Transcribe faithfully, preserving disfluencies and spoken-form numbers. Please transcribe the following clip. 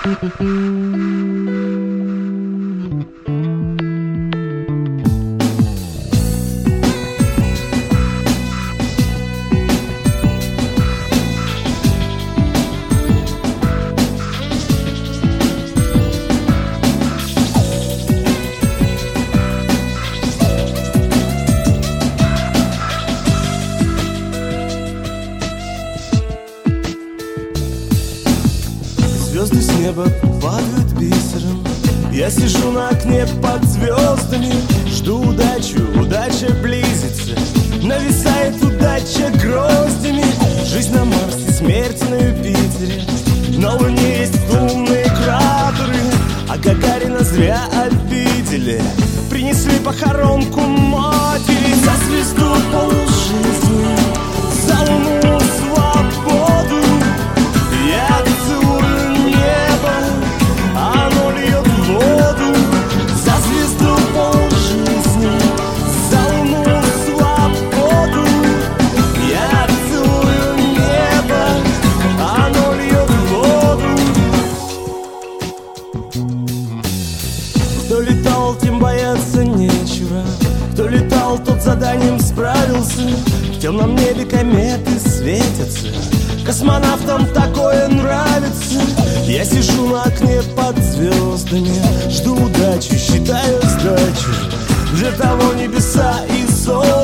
Звезды с неба падают бисером. Я сижу на окне под звездами, жду удачу, удача близится. Нависает удача гроздями. Жизнь на Марсе, смерть на Юпитере. На Луне есть лунные кратеры, а Гагарина зря обидели. Принесли похоронку матери. За звезду полжизни, за Луну свободу. Я целую небо, оно льет воду. За звезду полжизни, за Луну свободу. Я целую небо, оно льет воду. Кто летал, тем бояться нечего. Кто летал, тот заданием справился. В темном небе кометы светятся. Космонавтам такое нравится. Я сижу на окне под звездами, жду удачи, считаю сдачу. Для того небеса и золото.